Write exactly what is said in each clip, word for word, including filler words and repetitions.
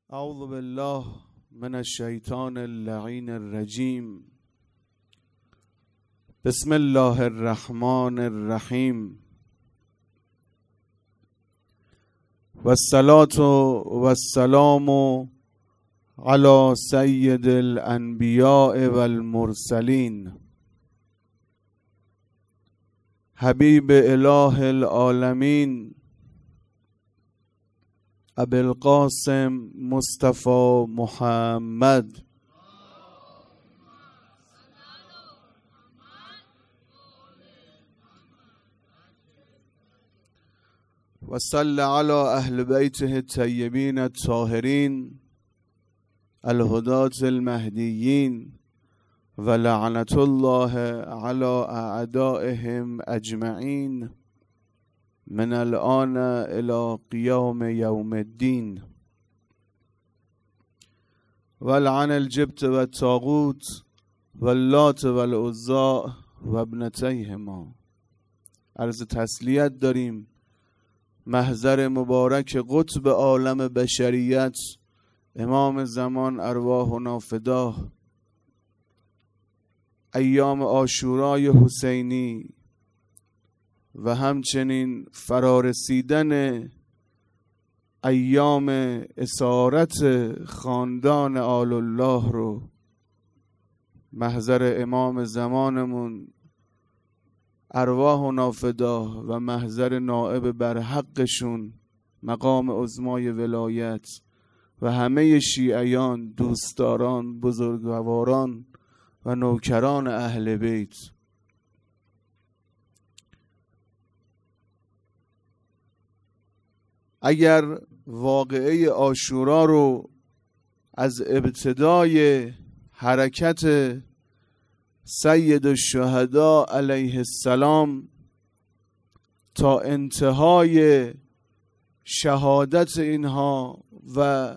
اعوذ بالله من الشیطان اللعین الرجیم. بسم الله الرحمن الرحیم. والصلاة والسلام علی سید الانبیاء والمرسلین حبیب اله العالمین ابوالقاسم مصطفی محمد و صلی علی اهل بیته الطیبین الطاهرین الهداة المهدیین و لعنت الله علی اعدائهم اجمعین من الان الى قیام یوم الدین. ولعن الجبت و الطاغوت و اللات و العزی و ابنتیهما. عرض تسلیت داریم محضر مبارک قطب عالم بشریت امام زمان ارواحنا فداه، ایام عاشورای حسینی و همچنین فرارسیدن ایام اسارت خاندان آل الله رو محضر امام زمانمون ارواحنا فداه و محضر نائب برحقشون مقام عظمای ولایت و همه شیعیان، دوستداران، بزرگواران و نوکران اهل بیت. اگر واقعه عاشورا رو از ابتدای حرکت سید الشهدا علیه السلام تا انتهای شهادت اینها و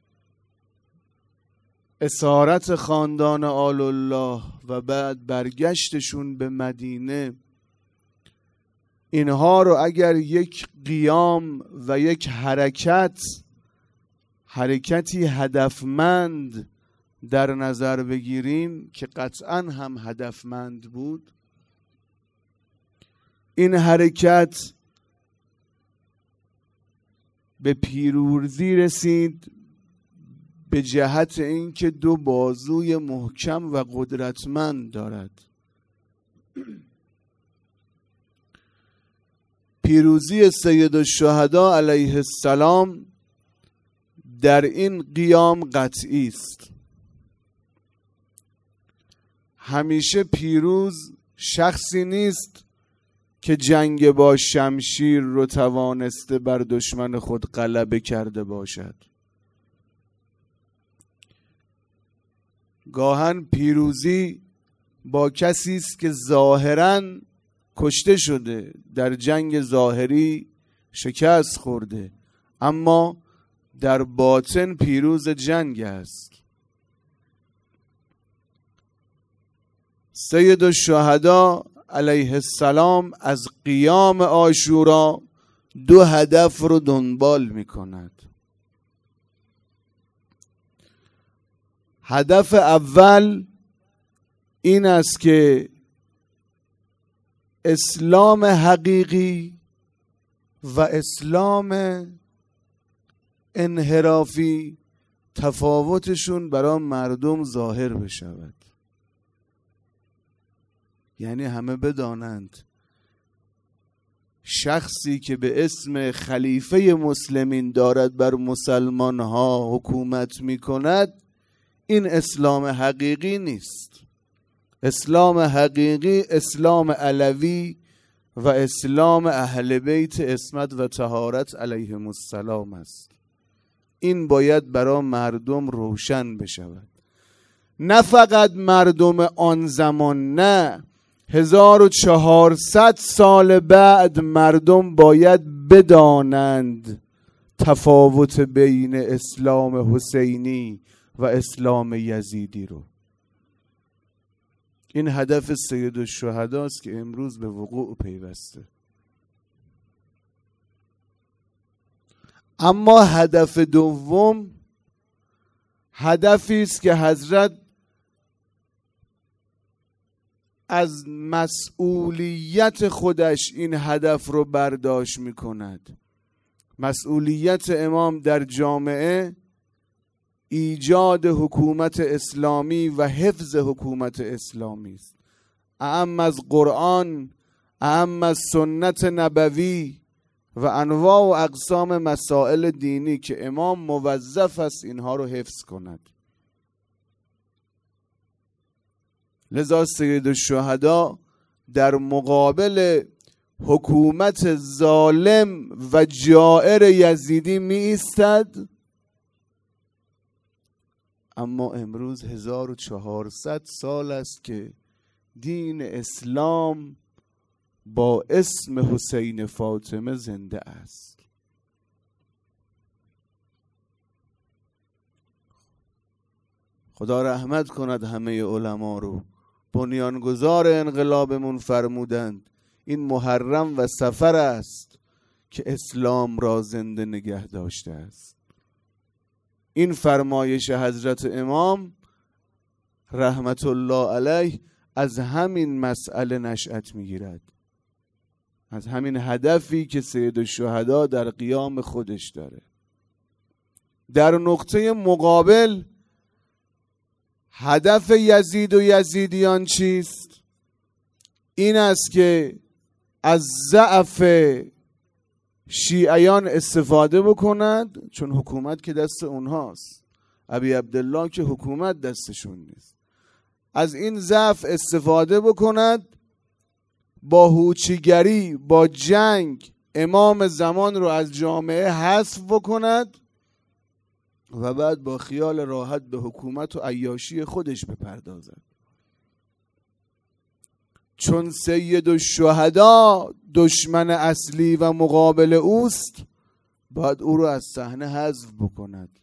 اسارت خاندان آل الله و بعد برگشتشون به مدینه، اینها رو اگر یک قیام و یک حرکت حرکتی هدفمند در نظر بگیریم که قطعا هم هدفمند بود، این حرکت به پیروزی رسید به جهت اینکه دو بازوی محکم و قدرتمند دارد. پیروزی سید الشهدا علیه السلام در این قیام قطعی است. همیشه پیروز شخصی نیست که جنگ با شمشیر رو توانسته بر دشمن خود غلبه کرده باشد. گاهن پیروزی با کسی است که ظاهراً کشته شده، در جنگ ظاهری شکست خورده، اما در باطن پیروز جنگ است. سید الشهدا علیه السلام از قیام عاشورا دو هدف رو دنبال می کند. هدف اول این است که اسلام حقیقی و اسلام انحرافی تفاوتشون برای مردم ظاهر بشود، یعنی همه بدانند شخصی که به اسم خلیفه مسلمین دارد بر مسلمان ها حکومت می کند، این اسلام حقیقی نیست. اسلام حقیقی اسلام علوی و اسلام اهل بیت عصمت و طهارت علیهم السلام است. این باید برای مردم روشن بشود، نه فقط مردم آن زمان، نه هزار و چهارصد سال بعد مردم باید بدانند تفاوت بین اسلام حسینی و اسلام یزیدی رو. این هدف سید الشهدا است که امروز به وقوع پیوسته. اما هدف دوم هدفی است که حضرت از مسئولیت خودش این هدف رو برداشت می کند. مسئولیت امام در جامعه ایجاد حکومت اسلامی و حفظ حکومت اسلامی است. اعم از قرآن، اعم از سنت نبوی و انواع و اقسام مسائل دینی که امام موظف است اینها رو حفظ کند. لذا سید الشهدا در مقابل حکومت ظالم و جائر یزیدی می ایستد، اما امروز هزار و چهارصد سال است که دین اسلام با اسم حسین فاطمه زنده است. خدا رحمت کند همه علما رو. بنیانگذار انقلابمون فرمودند این محرم و صفر است که اسلام را زنده نگه داشته است. این فرمایش حضرت امام رحمت الله علیه از همین مسئله نشأت میگیرد، از همین هدفی که سید الشهدا در قیام خودش داره. در نقطه مقابل هدف یزید و یزیدیان چیست؟ این است که از ضعف شیعیان استفاده بکنند، چون حکومت که دست اونهاست، ابی عبدالله که حکومت دستشون نیست. از این ضعف استفاده بکند، با هوچیگری، با جنگ امام زمان رو از جامعه حذف بکند و بعد با خیال راحت به حکومت و عیاشی خودش بپردازد. چون سید الشهدا دشمن اصلی و مقابل اوست، باید او رو از صحنه حذف بکند.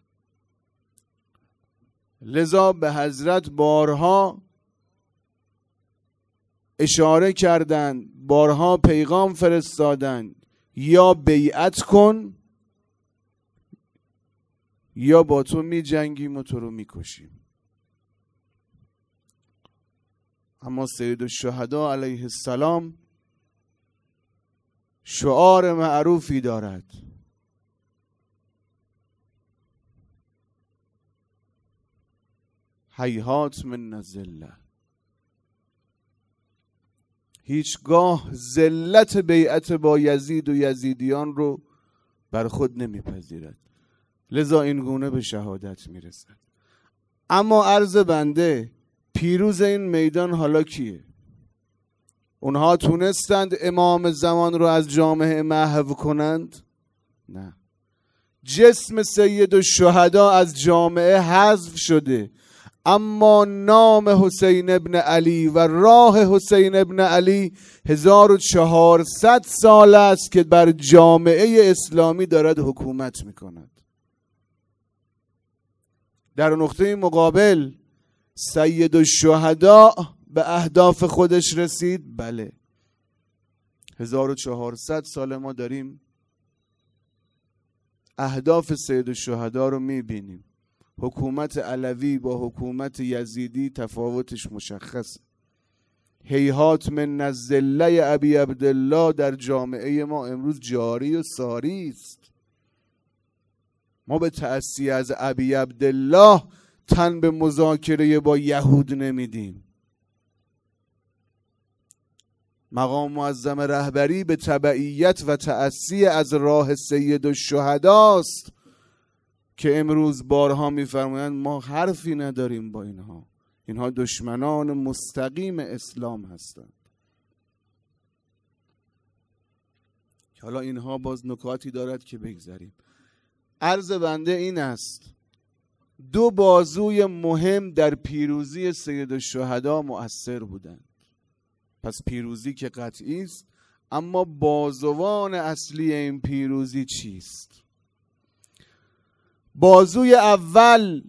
لذا به حضرت بارها اشاره کردند، بارها پیغام فرستادند، یا بیعت کن یا با تو می جنگیم و تو رو می کشیم. اما سید الشهدا علیه السلام شعار معروفی دارد: هیهات من الذله. هیچگاه ذلت بیعت با یزید و یزیدیان رو بر خود نمیپذیرد، لذا این گونه به شهادت میرسد. اما عرض بنده، پیروز این میدان حالا کیه؟ اونها تونستند امام زمان رو از جامعه محو کنند؟ نه. جسم سید الشهدا از جامعه حذف شده، اما نام حسین ابن علی و راه حسین ابن علی هزار و چهارصد سال است که بر جامعه اسلامی دارد حکومت میکند. در نقطه مقابل سید الشهدا به اهداف خودش رسید؟ بله. هزار و چهارصد سال ما داریم اهداف سید الشهدا رو میبینیم. حکومت علوی با حکومت یزیدی تفاوتش مشخصه. هیهات من الذله ابی عبدالله در جامعه ما امروز جاری و ساری است. ما به تأسی از ابی عبدالله تن به مذاکره با یهود نمیدیم. مقام معظم رهبری به تبعیت و تأسی از راه سید الشهداست که امروز بارها میفرمایند ما حرفی نداریم با اینها، اینها دشمنان مستقیم اسلام هستند. حالا اینها باز نکاتی دارد که بگذاریم. عرض بنده این است: دو بازوی مهم در پیروزی سید الشهدا مؤثر بودند. پس پیروزی که قطعی است، اما بازوان اصلی این پیروزی چیست؟ بازوی اول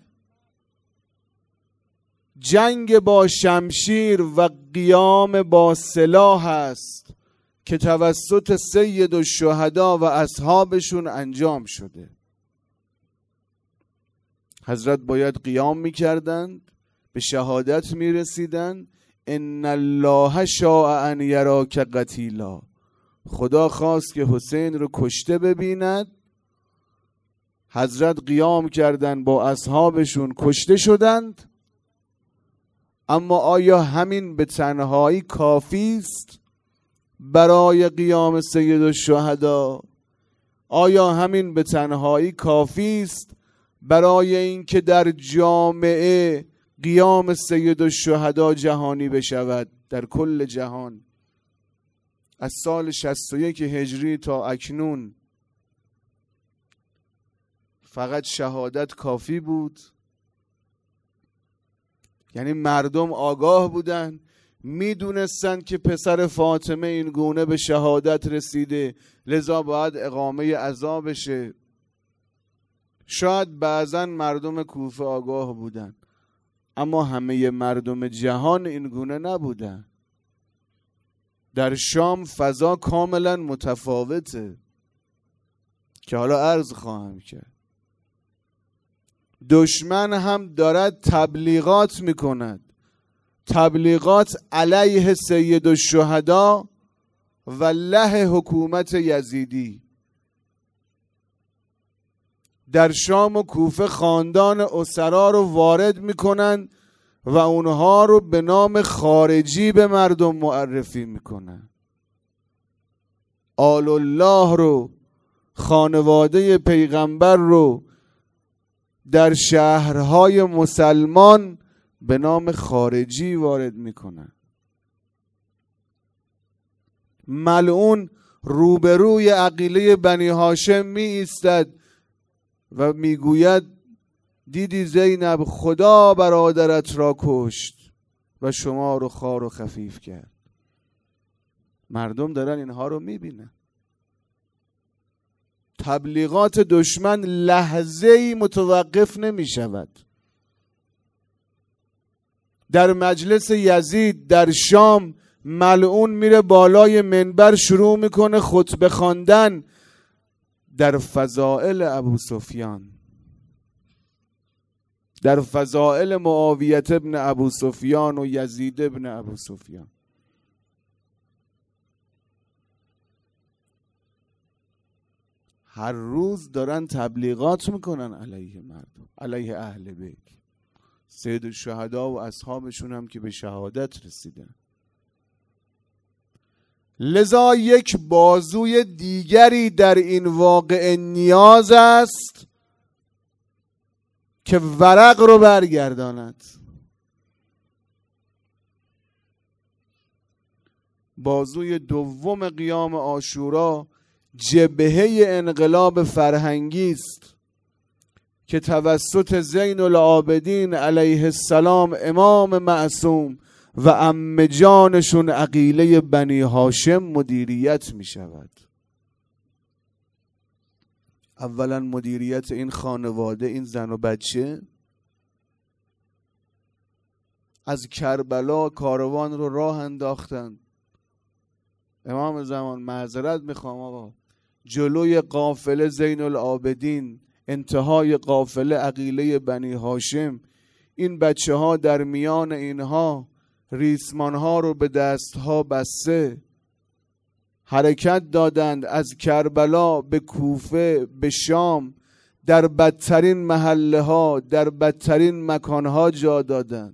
جنگ با شمشیر و قیام با سلاح است که توسط سید الشهدا و اصحابشون انجام شده. حضرت باید قیام میکردند، به شهادت میرسیدند. ان الله شاء ان یراک قتیلا، خدا خواست که حسین رو کشته ببیند. حضرت قیام کردند با اصحابشون، کشته شدند. اما آیا همین به تنهایی کافی است برای قیام سید الشهدا؟ آیا همین به تنهایی کافی است برای اینکه در جامعه قیام سید الشهدا جهانی بشود؟ در کل جهان از سال شصت و یک هجری تا اکنون فقط شهادت کافی بود؟ یعنی مردم آگاه بودن، میدونستن که پسر فاطمه این گونه به شهادت رسیده، لذا باید اقامه عزا بشه. شاید بعضا مردم کوفه آگاه بودن، اما همه مردم جهان این گونه نبودن. در شام فضا کاملا متفاوته که حالا عرض خواهم کرد. دشمن هم دارد تبلیغات میکند، تبلیغات علیه سید الشهدا و له حکومت یزیدی. در شام و کوفه خاندان اسرا رو وارد میکنن و اونها رو به نام خارجی به مردم معرفی میکنن. آل الله رو، خانواده پیغمبر رو در شهرهای مسلمان به نام خارجی وارد میکنن. ملعون روبروی عقیله بنی هاشم می ایستد و میگوید دیدی زینب، خدا برادرت را کشت و شما رو خوار و خفیف کرد. مردم دارن اینها رو میبینن. تبلیغات دشمن لحظه‌ای متوقف نمی شود. در مجلس یزید در شام ملعون میره بالای منبر، شروع میکنه خطبه خواندن در فضائل ابو سفیان، در فضائل معاویه ابن ابو سفیان و یزید ابن ابو سفیان. هر روز دارن تبلیغات میکنن علیه مردم، علیه اهل بیت. سید الشهدا و اصحابشون هم که به شهادت رسیدن. لذا یک بازوی دیگری در این واقعه نیاز است که ورق رو برگرداند. بازوی دوم قیام عاشورا جبهه انقلاب فرهنگی است که توسط زین العابدین علیه السلام امام معصوم و عمه جانشون عقیله بنی هاشم مدیریت می شود. اولا مدیریت این خانواده، این زن و بچه. از کربلا کاروان رو راه انداختن. امام زمان معذرت میخوام آقا، جلوی قافله زین العابدین، انتهای قافله عقیله بنی هاشم، این بچه ها در میان اینها ریسمان ها رو به دست ها بسته حرکت دادند، از کربلا به کوفه، به شام، در بدترین محله ها، در بدترین مکان ها جا دادند.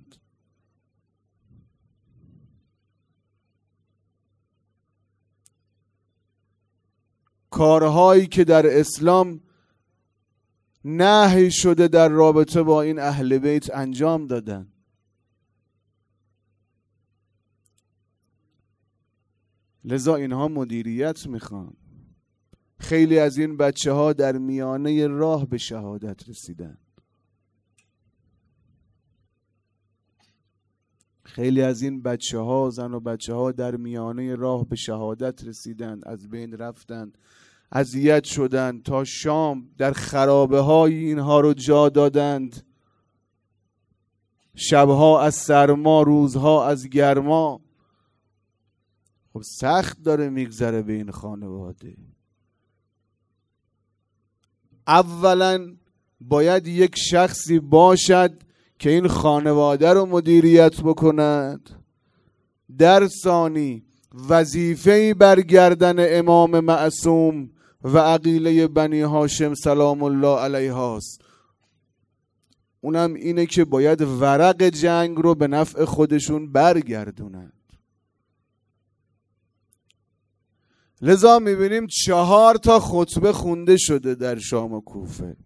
کارهایی که در اسلام نهی شده در رابطه با این اهل بیت انجام دادن. لذا اینها مدیریت میخوان. خیلی از این بچه ها در میانه راه به شهادت رسیدن. خیلی از این بچه ها، زن و بچه ها در میانه راه به شهادت رسیدند، از بین رفتند، اذیت شدند، تا شام در خرابه های اینها رو جا دادند. شبها از سرما، روزها از گرما. خب سخت داره میگذره به این خانواده. اولا باید یک شخصی باشد که این خانواده رو مدیریت بکند. در ثانی وظیفه‌ای بر گردن امام معصوم و عقیله بنی هاشم سلام الله علیهاست. اونم اینه که باید ورق جنگ رو به نفع خودشون برگردونند. لذا میبینیم چهار تا خطبه خونده شده در شام و کوفه.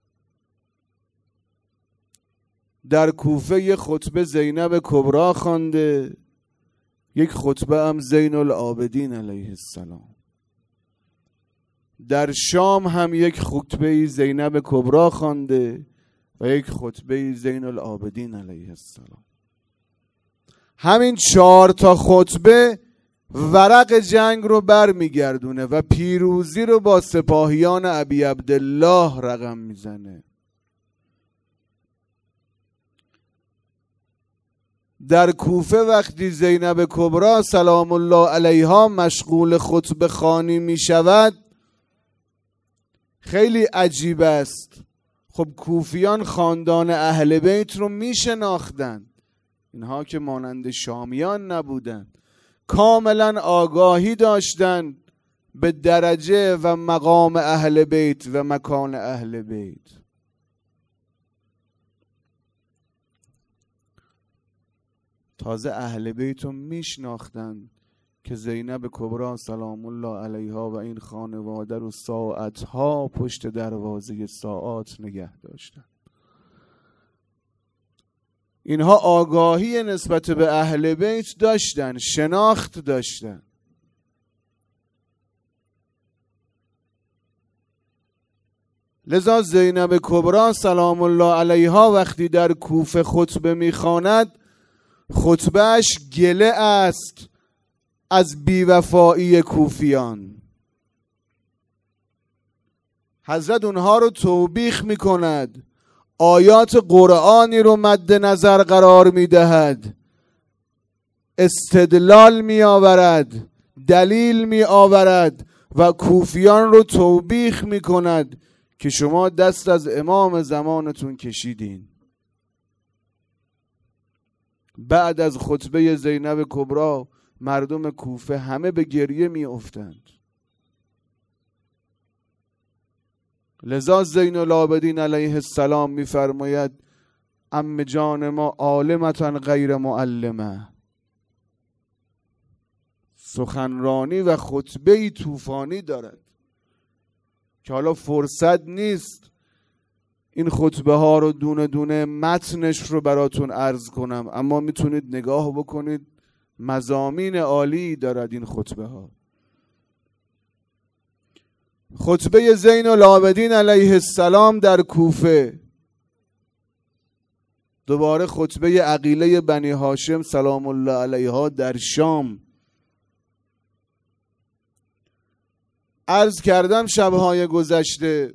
در کوفه یک خطبه زینب کبرا خوانده، یک خطبه هم زین العابدین علیه السلام. در شام هم یک خطبه زینب کبرا خوانده و یک خطبه زین العابدین علیه السلام. همین چهار تا خطبه ورق جنگ رو بر میگردونه و پیروزی رو با سپاهیان ابی عبدالله رقم میزنه. در کوفه وقتی زینب کبرا سلام الله علیها مشغول خطبه خوانی می شود، خیلی عجیب است. خب کوفیان خاندان اهل بیت رو می شناختن، اینها که مانند شامیان نبودن، کاملا آگاهی داشتن به درجه و مقام اهل بیت و مکان اهل بیت. تازه اهل بیت رو میشناختن که زینب کبرا سلام الله علیها و این خانواده رو ساعتها پشت دروازه ساعات نگه داشتن. اینها آگاهی نسبت به اهل بیت داشتن، شناخت داشتن. لذا زینب کبرا سلام الله علیها وقتی در کوفه خطبه میخواند، خطبهش گله است از بیوفایی کوفیان. حضرت اونها رو توبیخ میکند، آیات قرآنی رو مد نظر قرار میدهد، استدلال می آورد، دلیل می آورد و کوفیان رو توبیخ می کند که شما دست از امام زمانتون کشیدین. بعد از خطبه زینب کبرا مردم کوفه همه به گریه می افتند. لذا زین العابدین علیه السلام می فرماید عم جان ما عالمتن غیر معلمه. سخنرانی و خطبه طوفانی دارد که حالا فرصت نیست این خطبه ها رو دونه دونه متنش رو براتون عرض کنم، اما میتونید نگاه بکنید، مضامین عالی دارد این خطبه ها. خطبه زین العابدین علیه السلام در کوفه، دوباره خطبه عقیله بنی هاشم سلام الله علیها در شام. عرض کردم شبهای گذشته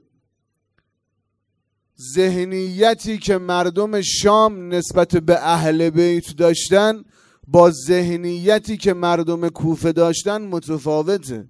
ذهنیتی که مردم شام نسبت به اهل بیت داشتن با ذهنیتی که مردم کوفه داشتن متفاوته.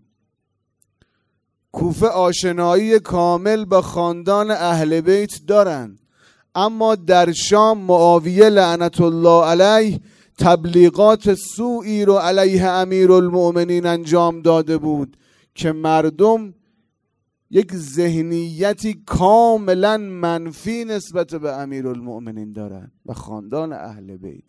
کوفه آشنایی کامل با خاندان اهل بیت دارن، اما در شام معاویه لعنت الله علیه تبلیغات سوئی رو علیه امیرالمؤمنین انجام داده بود که مردم یک ذهنیتی کاملا منفی نسبت به امیرالمؤمنین دارن و خاندان اهل بیت.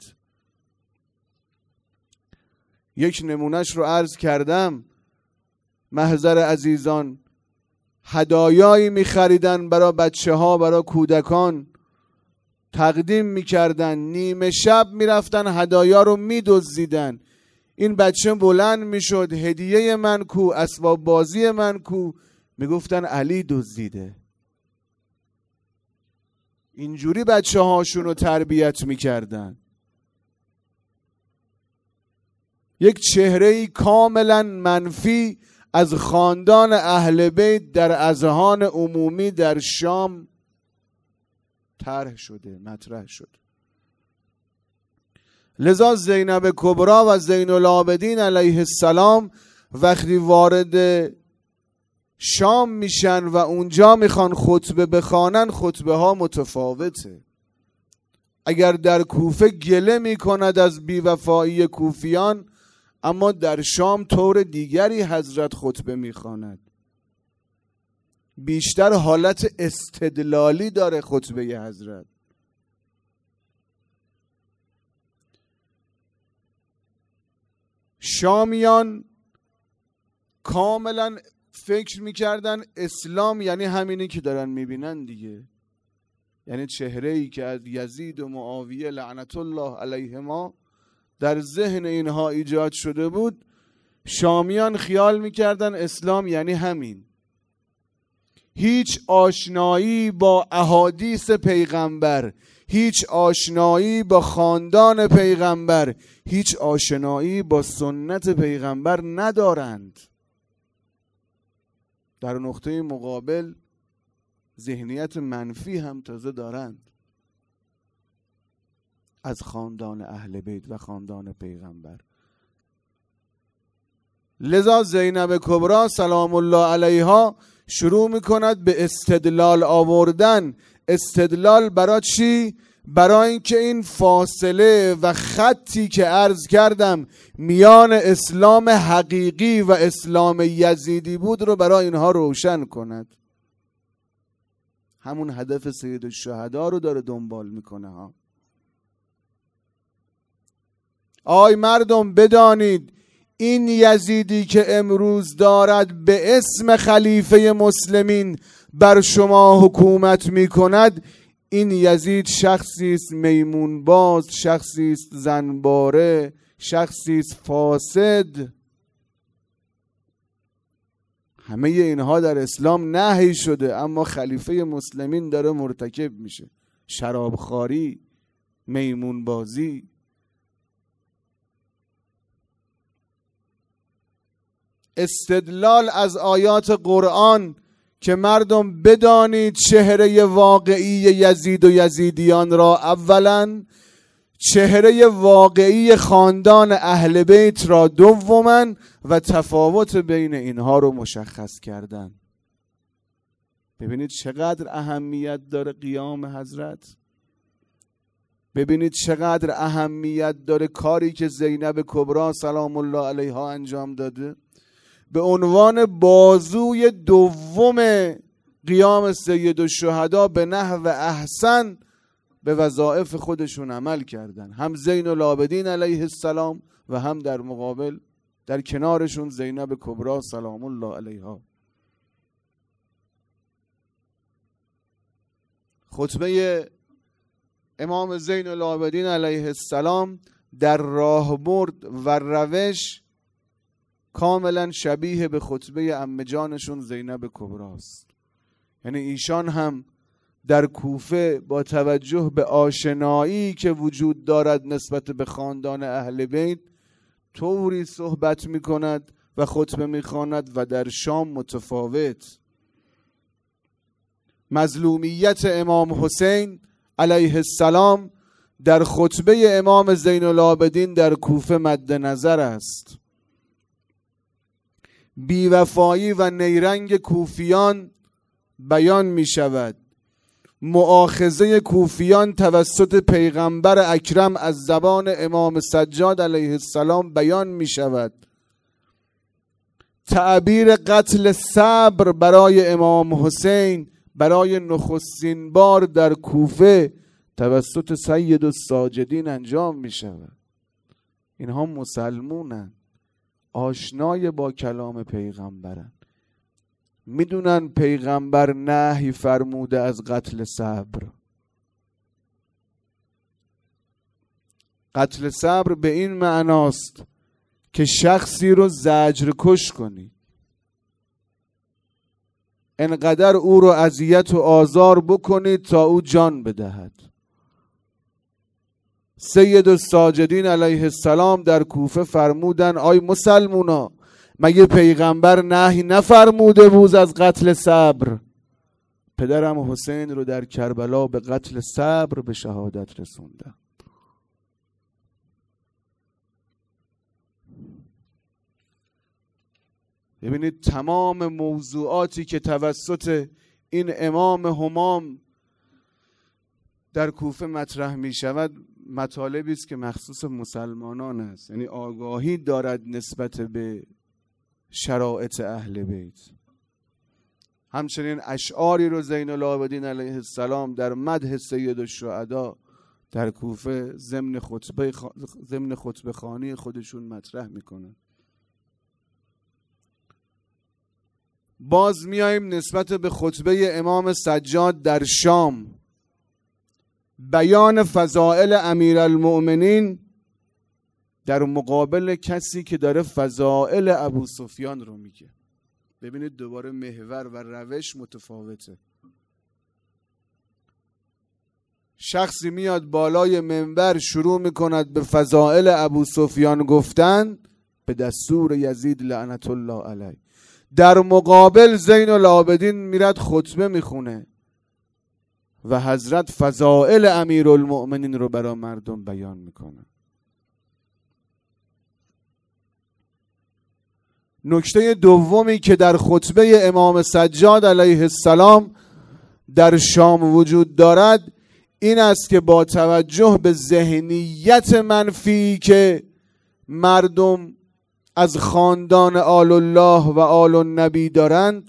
یک نمونهش رو عرض کردم. محضر عزیزان هدایایی می خریدن برای بچه ها، برای کودکان تقدیم می کردن، نیمه شب می رفتن هدایا رو می دزدیدن. این بچه بلند می شد، هدیه من کو، اسباب بازی من کو، می گفتن علی دزدیده. اینجوری بچه هاشون رو تربیت می کردن. یک چهره‌ای کاملا منفی از خاندان اهل بیت در اذهان عمومی در شام طرح شده، مطرح شده. لذا زینب کبرا و زین العابدین علیه السلام وقتی وارد شام میشن و اونجا میخوان خطبه بخوانن، خطبه ها متفاوته. اگر در کوفه گله میکند از بیوفایی کوفیان، اما در شام طور دیگری حضرت خطبه میخواند. بیشتر حالت استدلالی داره خطبه حضرت. شامیان کاملا فکر میکردن اسلام یعنی همینی که دارن میبینن دیگه، یعنی چهره‌ای که از یزید و معاویه لعنت الله علیهما در ذهن اینها ایجاد شده بود. شامیان خیال میکردن اسلام یعنی همین. هیچ آشنایی با احادیث پیغمبر، هیچ آشنایی با خاندان پیغمبر، هیچ آشنایی با سنت پیغمبر ندارند. در نقطه مقابل ذهنیت منفی هم تازه دارند از خاندان اهل بیت و خاندان پیغمبر. لذا زینب کبری سلام الله علیها شروع میکند به استدلال آوردن. استدلال برای چی؟ برای اینکه این فاصله و خطی که عرض کردم میان اسلام حقیقی و اسلام یزیدی بود رو برای اینها روشن کند. همون هدف سید الشهدا رو داره دنبال میکنه ها. آی مردم بدانید این یزیدی که امروز دارد به اسم خلیفه مسلمین بر شما حکومت میکند، این یزید شخصی است میمون باز، شخصی است زنباره، شخصی است فاسد. همه اینها در اسلام نهی شده، اما خلیفه مسلمین داره مرتکب میشه. شرابخواری، میمون بازی. استدلال از آیات قرآن که مردم بدانید چهره واقعی یزید و یزیدیان را، اولا چهره واقعی خاندان اهل بیت را دوما، و تفاوت بین اینها رو مشخص کردن. ببینید چقدر اهمیت داره قیام حضرت. ببینید چقدر اهمیت داره کاری که زینب کبری سلام الله علیها انجام داده. به عنوان بازوی دوم قیام سید الشهدا به نحو احسن به وظایف خودشون عمل کردن. هم زین العابدین علیه السلام و هم در مقابل در کنارشون زینب کبری سلام الله علیها. خطبه امام زین العابدین علیه السلام در راهبرد و روش کاملا شبیه به خطبه عمه جانشون زینب کبری است. یعنی ایشان هم در کوفه با توجه به آشنایی که وجود دارد نسبت به خاندان اهل بیت طوری صحبت می کند و خطبه می خواند و در شام متفاوت. مظلومیت امام حسین علیه السلام در خطبه امام زین العابدین در کوفه مد نظر است. بیوفایی و نیرنگ کوفیان بیان می شود. مؤاخذه کوفیان توسط پیغمبر اکرم از زبان امام سجاد علیه السلام بیان می شود. تعبیر قتل صبر برای امام حسین برای نخستین بار در کوفه توسط سید الساجدین انجام می شود. اینها مسلمونن، آشنای با کلام پیغمبرن، میدونن پیغمبر نهی فرموده از قتل صبر. قتل صبر به این معناست که شخصی رو زجر کش کنی، انقدر او رو اذیت و آزار بکنید تا او جان بدهد. سید الساجدین علیه السلام در کوفه فرمودن آی مسلمونا، مگه پیغمبر نهی نفرموده بود از قتل صبر؟ پدرم حسین رو در کربلا به قتل صبر به شهادت رسوندن. ببینید تمام موضوعاتی که توسط این امام همام در کوفه مطرح می شود مطالبی است که مخصوص مسلمانان است، یعنی آگاهی دارد نسبت به شرایط اهل بیت. همچنین اشعاری رو زین العابدین علیه السلام در مدح سید الشهدا در کوفه ضمن خطبه خ... ضمن خطبه خوانی خودشون مطرح میکنن. باز میایم نسبت به خطبه امام سجاد در شام، بیان فضائل امیرالمؤمنین در مقابل کسی که داره فضائل ابو سفیان رو میگه. ببینید دوباره محور و روش متفاوته. شخصی میاد بالای منبر شروع میکند به فضائل ابو سفیان گفتن به دستور یزید لعنت الله علیه. در مقابل زین العابدین میرد خطبه میخونه و حضرت فضائل امیرالمؤمنین رو برای مردم بیان میکنه. نکته دومی که در خطبه امام سجاد علیه السلام در شام وجود دارد این است که با توجه به ذهنیت منفی که مردم از خاندان آل الله و آل النبی دارند،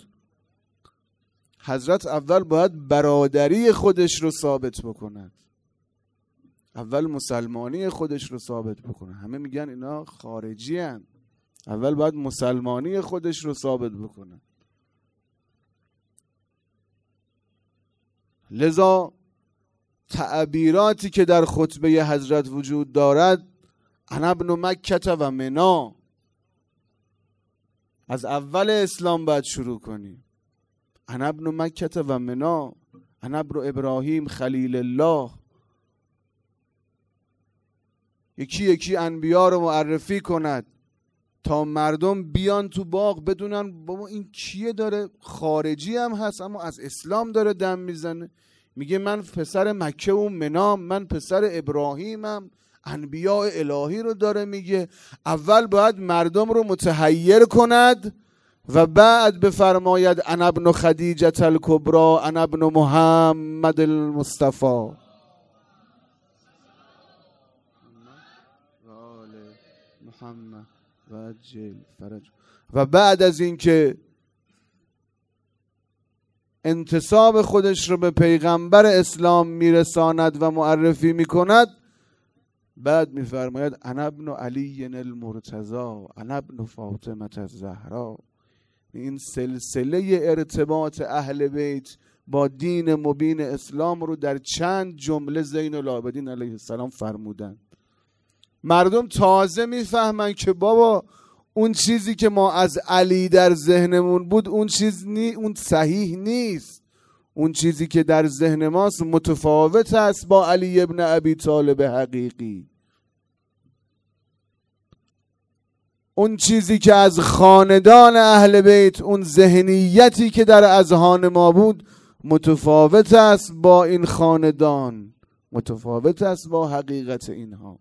حضرت اول باید برادری خودش رو ثابت بکند، اول مسلمانی خودش رو ثابت بکنه. همه میگن اینا خارجی هن. اول باید مسلمانی خودش رو ثابت بکنه. لذا تعبیراتی که در خطبه حضرت وجود دارد، انا ابن مکه و منا، از اول اسلام باید شروع کنیم. انا ابن مکه و منا، انا ابن ابراهیم خلیل الله. یکی یکی انبیا رو معرفی کند تا مردم بیان تو باغ بدونن بابا این کیه، داره خارجی هم هست اما از اسلام داره دم میزنه، میگه من پسر مکه و منا، من پسر ابراهیمم، انبیاء الهی رو داره میگه. اول باید مردم رو متحیر کند و بعد بفرماید انا ابن خدیجه الکبری انا ابن محمد المصطفی محمد و جل فرج. و بعد از اینکه انتساب خودش رو به پیغمبر اسلام میرساند و معرفی میکند، بعد میفرماید انا ابن علی المرتضی انا ابن فاطمه الزهرا. این سلسله ارتباط اهل بیت با دین مبین اسلام رو در چند جمله زین العابدین علیه السلام فرمودند. مردم تازه میفهمن که بابا اون چیزی که ما از علی در ذهنمون بود اون چیز نی، اون صحیح نیست. اون چیزی که در ذهن ماست متفاوت است با علی ابن ابی طالب حقیقی. اون چیزی که از خاندان اهل بیت، اون ذهنیتی که در اذهان ما بود متفاوت است با این خاندان، متفاوت است با حقیقت اینها.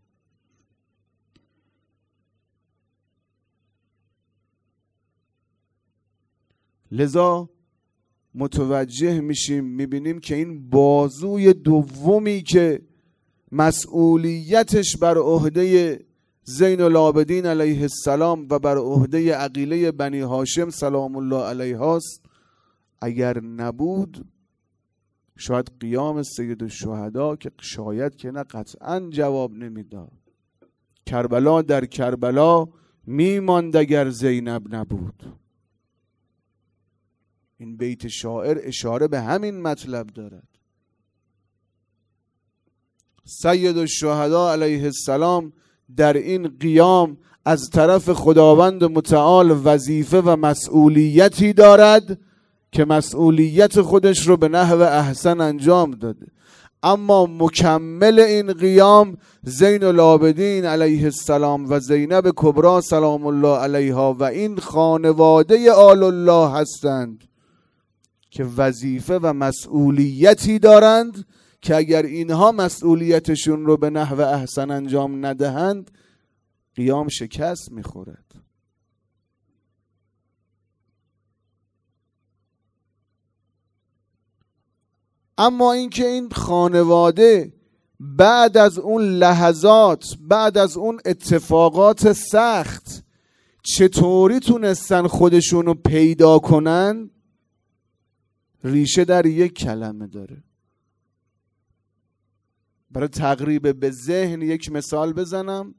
لذا متوجه میشیم، میبینیم که این بازوی دومی که مسئولیتش بر عهده زین العابدین علیه السلام و بر عهده عقیله بنی هاشم سلام الله علیها است، اگر نبود شاید قیام سید الشهدا که شاید که نه قطعا جواب نمیداد. کربلا در کربلا میماند اگر زینب نبود. این بیت شاعر اشاره به همین مطلب دارد. سید الشهدا علیه السلام در این قیام از طرف خداوند متعال وظیفه و مسئولیتی دارد که مسئولیت خودش رو به نحو احسن انجام داده، اما مکمل این قیام زین العابدین علیه السلام و زینب کبری سلام الله علیها و این خانواده آل الله هستند که وظیفه و مسئولیتی دارند که اگر اینها مسئولیتشون رو به نحو احسن انجام ندهند قیام شکست میخورد. اما اینکه این خانواده بعد از اون لحظات، بعد از اون اتفاقات سخت، چطوری تونستن خودشونو پیدا کنن، ریشه در یک کلمه داره. برای تقریب به ذهن یک مثال بزنم،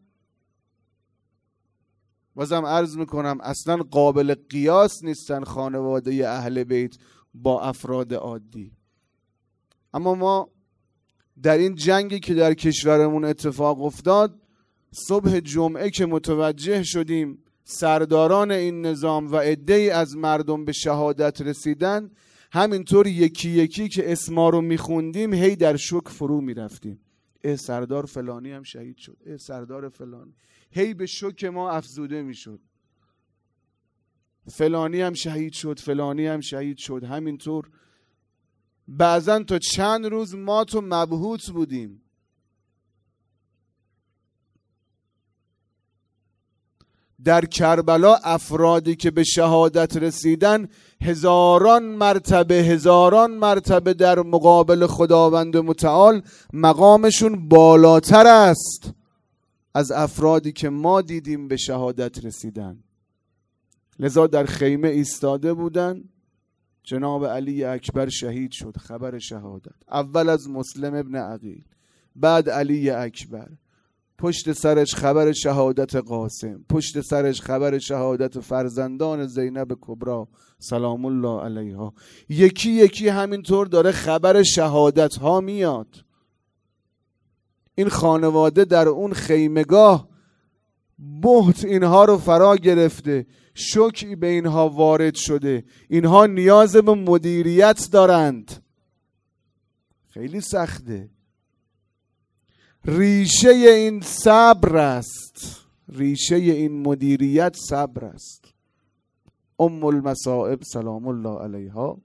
بازم عرض میکنم اصلا قابل قیاس نیستن خانواده اهل بیت با افراد عادی. اما ما در این جنگی که در کشورمون اتفاق افتاد، صبح جمعه که متوجه شدیم سرداران این نظام و عده‌ای از مردم به شهادت رسیدن، همینطور یکی یکی که اسما رو میخوندیم هی در شوک فرو میرفتیم. اه سردار فلانی هم شهید شد، اه سردار فلانی، هی به شوک ما افزوده میشد. فلانی هم شهید شد، فلانی هم شهید شد. همینطور بعضن تا چند روز ما تو مبهوت بودیم. در کربلا افرادی که به شهادت رسیدن هزاران مرتبه هزاران مرتبه در مقابل خداوند متعال مقامشون بالاتر است از افرادی که ما دیدیم به شهادت رسیدن. لذا در خیمه ایستاده بودن، جناب علی اکبر شهید شد، خبر شهادت. اول از مسلم ابن عقیل، بعد علی اکبر، پشت سرش خبر شهادت قاسم، پشت سرش خبر شهادت فرزندان زینب کبرا سلام الله علیها. یکی یکی همینطور داره خبر شهادت ها میاد. این خانواده در اون خیمگاه بهت اینها رو فرا گرفته، شوکی به اینها وارد شده، اینها نیاز به مدیریت دارند. خیلی سخته. ریشه این صبر است، ریشه این مدیریت صبر است. ام المصائب سلام الله علیها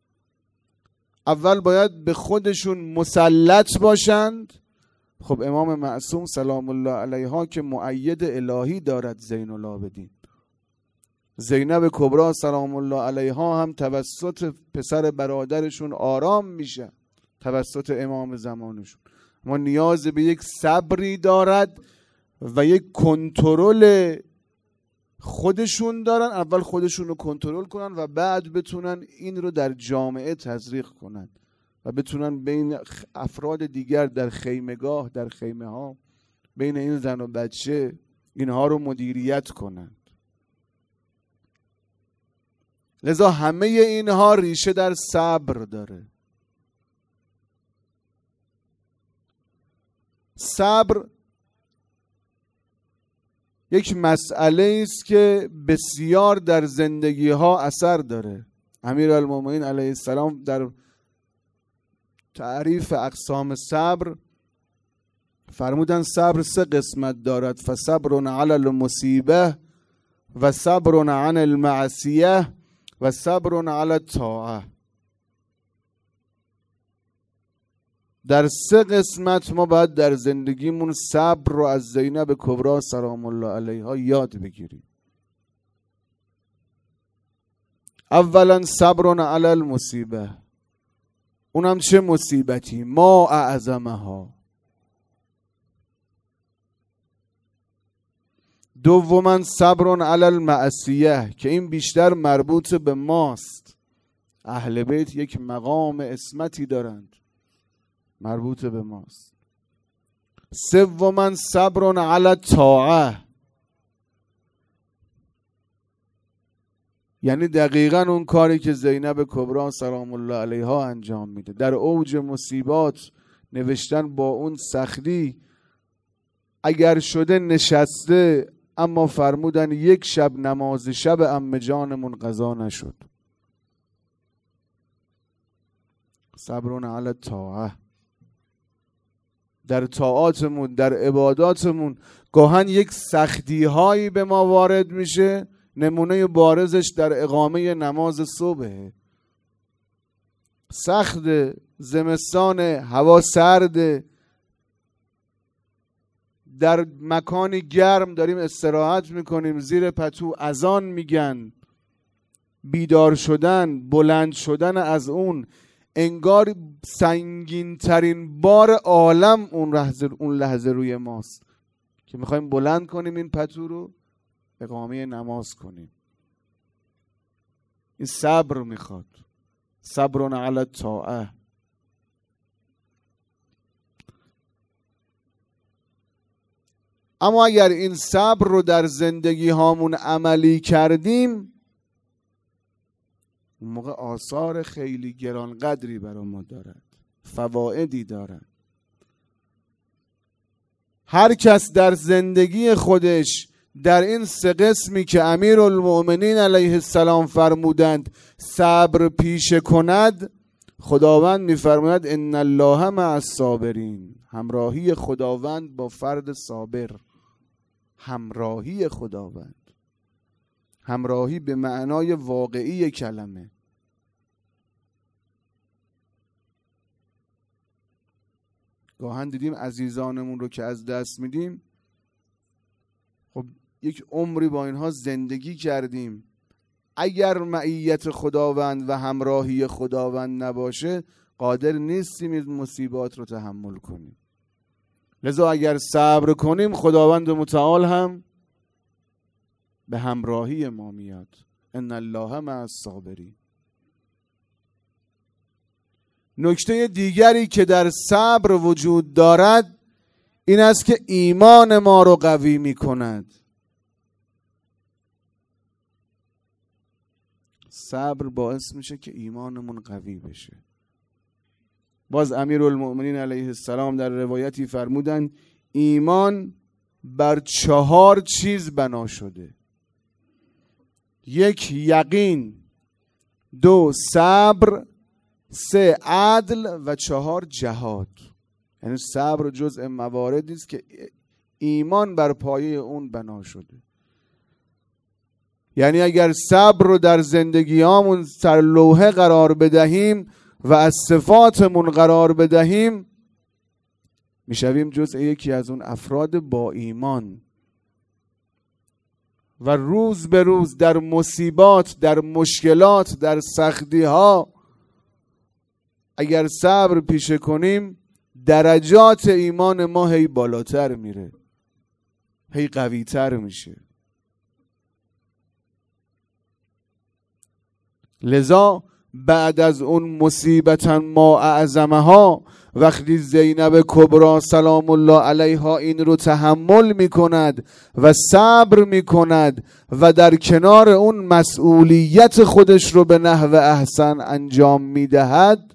اول باید به خودشون مسلط باشند. خب امام معصوم سلام الله علیها که مؤید الهی دارد، زین العابدین. زینب کبرا سلام الله علیها هم توسط پسر برادرشون آرام میشه، توسط امام زمانشون. ما نیاز به یک صبری دارد و یک کنترل خودشون دارن. اول خودشون رو کنترل کنن و بعد بتونن این رو در جامعه تزریق کنن و بتونن بین افراد دیگر در خیمگاه، در خیمه ها، بین این زن و بچه اینها رو مدیریت کنن. لذا همه اینها ریشه در صبر داره. صبر یک مسئله است که بسیار در زندگی ها اثر داره. امیرالمومنین علیه السلام در تعریف اقسام صبر فرمودن صبر سه قسمت دارد: فصبر علی المصیبه و صبر عن المعصیه و صبر علی الطاعه. در سه قسمت ما باید در زندگیمون صبر رو از زینب کبرا سلام الله علیها یاد بگیریم. اولا صبر علی المصیبه، اونم چه مصیبتی؟ ما اعظمها. دوما صبر علی المعصیه که این بیشتر مربوط به ماست. اهل بیت یک مقام عصمتی دارند، مربوط به ماست. سوما صبر علی الطاعه، یعنی دقیقاً اون کاری که زینب کبرا سلام الله علیها انجام میده. در اوج مصیبات نوشتن با اون سختی اگر شده نشسته، اما فرمودن یک شب نماز شب عمه جانمون قضا نشد. صبر علی الطاعه. در طاعاتمون، در عباداتمون گاهن یک سختی هایی به ما وارد میشه. نمونه بارزش در اقامه نماز صبح. سخت، زمستان، هوا سرد، در مکانی گرم داریم استراحت میکنیم، زیر پتو اذان میگن. بیدار شدن، بلند شدن از اون انگار سنگین ترین بار عالم اون لحظه اون لحظه روی ماست که میخوایم بلند کنیم این پتو رو اقامه نماز کنیم. این صبر میخواد، صبر علی الطاعه. اما اگر این صبر رو در زندگی هامون عملی کردیم، اون موقع آثار خیلی گرانقدری برای ما دارد، فوائدی دارد. هر کس در زندگی خودش در این سه قسمی که امیرالمؤمنین علیه السلام فرمودند صبر پیشه کند، خداوند میفرماید ان الله مع الصابرین، همراهی خداوند با فرد صابر. همراهی خداوند، همراهی به معنای واقعی کلمه. گاهن دیدیم عزیزانمون رو که از دست میدیم، خب یک عمری با اینها زندگی کردیم، اگر معیت خداوند و همراهی خداوند نباشه قادر نیستیم این مصیبات رو تحمل کنیم. لذا اگر صبر کنیم خداوند متعال هم به همراهی ما میاد. ان الله مع الصابرین. نکته دیگری که در صبر وجود دارد این است که ایمان ما رو قوی می کند. صبر باعث میشه که ایمانمون قوی بشه. باز امیرالمؤمنین علیه السلام در روایتی فرمودن ایمان بر چهار چیز بنا شده: یک یقین، دو صبر، سه عدل و چهار جهاد. یعنی صبر جزء مواردی است که ایمان بر پایه اون بنا شده. یعنی اگر صبر رو در زندگیامون سر لوحه قرار بدهیم و از صفاتمون قرار بدهیم، میشویم جزء یکی از اون افراد با ایمان و روز به روز در مصیبات، در مشکلات، در سختی ها اگر صبر پیشه کنیم درجات ایمان ما هی بالاتر میره، هی قویتر میشه. لذا بعد از اون مصیبتا ما اعظمها، وقتی زینب کبری سلام الله علیها این رو تحمل میکند و صبر میکند و در کنار اون مسئولیت خودش رو به نحو احسن انجام میدهد،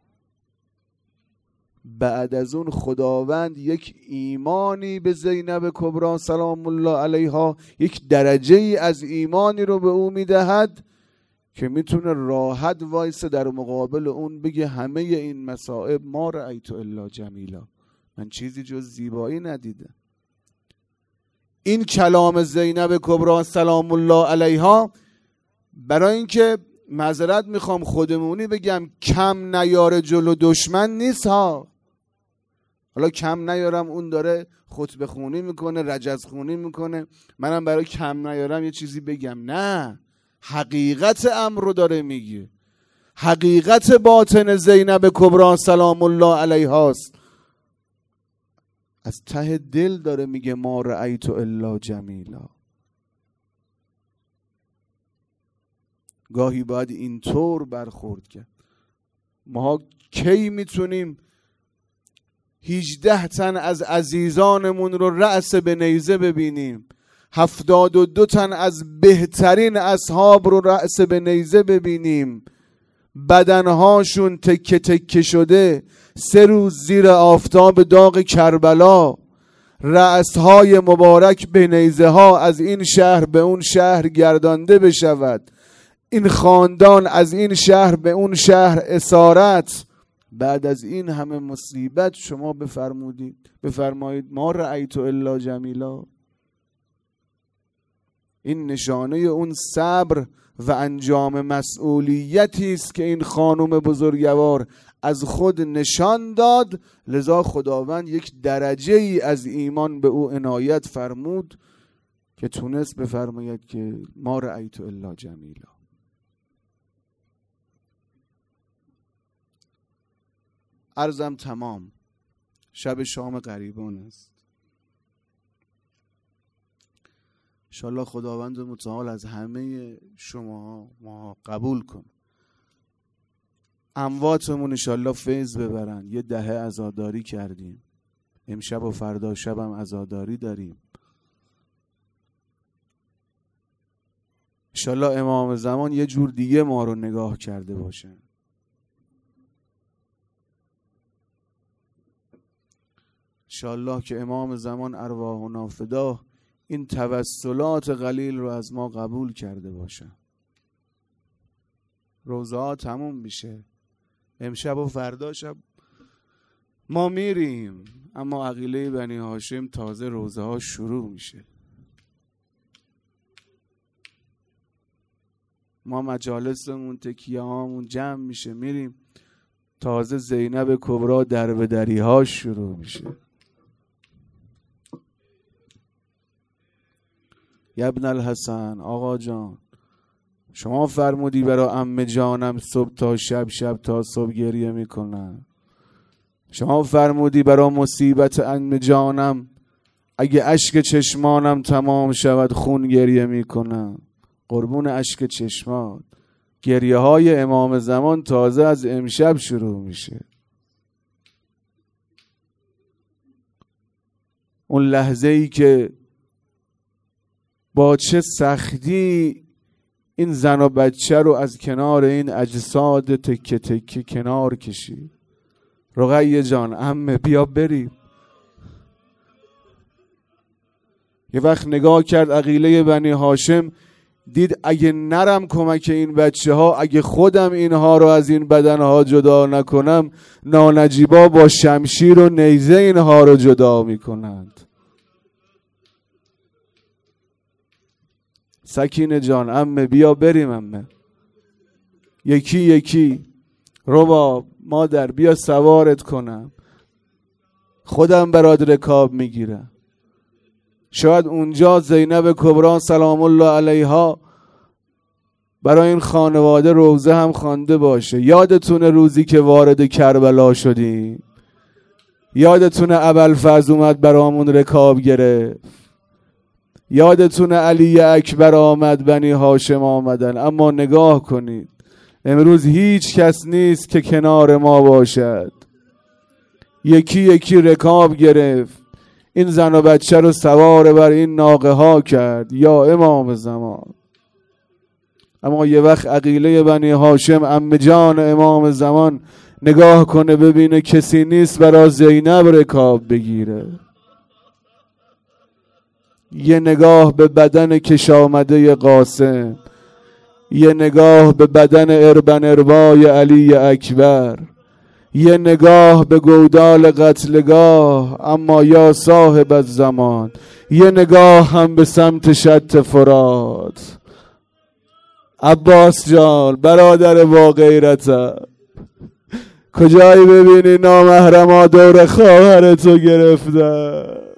بعد از اون خداوند یک ایمانی به زینب کبری سلام الله علیها، یک درجه ای از ایمانی رو به او میدهد که میتونه راحت وایسه در مقابل اون بگه همه این مصائب ما رأیت الا جمیلا، من چیزی جز زیبایی ندیدم. این کلام زینب کبری سلام الله علیها، برای اینکه معذرت میخوام خودمونی بگم کم نیاره جلو دشمن نیست ها. حالا کم نیارم اون داره خطبه خونی میکنه، رجز خونی میکنه، منم برای کم نیارم یه چیزی بگم. نه، حقیقت امر رو داره میگه. حقیقت باطن زینب کبری سلام الله علیها است. از ته دل داره میگه ما رأیت الا جمیلا. گاهی باید اینطور برخورد کرد. ما کی میتونیم هجده تن از عزیزانمون رو رأس به نیزه ببینیم، هفتاد و دو تن از بهترین اصحاب رو رأس به نیزه ببینیم، بدنهاشون تکه تکه شده، سه روز زیر آفتاب داغ کربلا، رأسهای مبارک به نیزه ها از این شهر به اون شهر گردانده بشود، این خاندان از این شهر به اون شهر اسارت. بعد از این همه مصیبت شما بفرمودید بفرمایید ما رأیت الا جمیلا. این نشانه اون صبر و انجام مسئولیتی است که این خانم بزرگوار از خود نشان داد. لذا خداوند یک درجه ای از ایمان به او عنایت فرمود که تونست بفرماید که ما رأیت الا جمیلا. عرضم تمام. شب شام غریبان است. انشالله خداوند متعال از همه شما ما قبول کن. امواتمون انشالله فیض ببرن. یه دهه عزاداری کردیم، امشب و فردا شبم عزاداری داریم. انشالله امام زمان یه جور دیگه ما رو نگاه کرده باشه. انشالله که امام زمان ارواحنا فدا این توسلات قلیل رو از ما قبول کرده باشه. روزه ها تموم میشه، امشب و فردا شب ما میریم، اما عقیله بنی هاشم تازه روزه ها شروع میشه. ما مجالسمون تکیه هامون جمع میشه، میریم، تازه زینب کبرا در به دری ها شروع میشه. ابن الحسن، آقا جان شما فرمودی برای عمه جانم صبح تا شب، شب تا صبح گریه میکنم. شما فرمودی برای مصیبت عمه جانم اگه اشک چشمانم تمام شود خون گریه میکنم. قربون اشک چشمان، گریه های امام زمان تازه از امشب شروع میشه. اون لحظه ای که با چه سختی این زن و بچه رو از کنار این اجساد تکه تکه کنار کشید. رقیه جان عمه بیا بریم. یه وقت نگاه کرد عقیله بنی هاشم، دید اگه نرم کمک این بچه ها، اگه خودم اینها رو از این بدن ها جدا نکنم، نانجیبا با شمشیر و نیزه اینها رو جدا میکنند. سکینه جان عمه بیا بریم عمه. یکی یکی رباب مادر بیا سوارت کنم، خودم برات رکاب میگیرم. شاید اونجا زینب کبرا سلام الله علیها برای این خانواده روزه هم خوانده باشه. یادتونه روزی که وارد کربلا شدیم؟ یادتونه ابوالفضل اومد برامون رکاب گرفت؟ یادتونه علی اکبر آمد، بنی هاشم آمدن؟ اما نگاه کنید امروز هیچ کس نیست که کنار ما باشد. یکی یکی رکاب گرفت، این زن و بچه رو سوار بر این ناقه ها کرد یا امام زمان. اما یه وقت عقیله بنی هاشم عمه جان امام زمان نگاه کنه ببینه کسی نیست برای زینب رکاب بگیره. یه نگاه به بدن کش آمده قاسم، یه نگاه به بدن اربن اربای علی اکبر، یه نگاه به گودال قتلگاه، اما یا صاحب الزمان یه نگاه هم به سمت شط فرات. عباس جان برادر با غیرتم، کجایی ببینی نامحرما دور خواهر تو گرفتن؟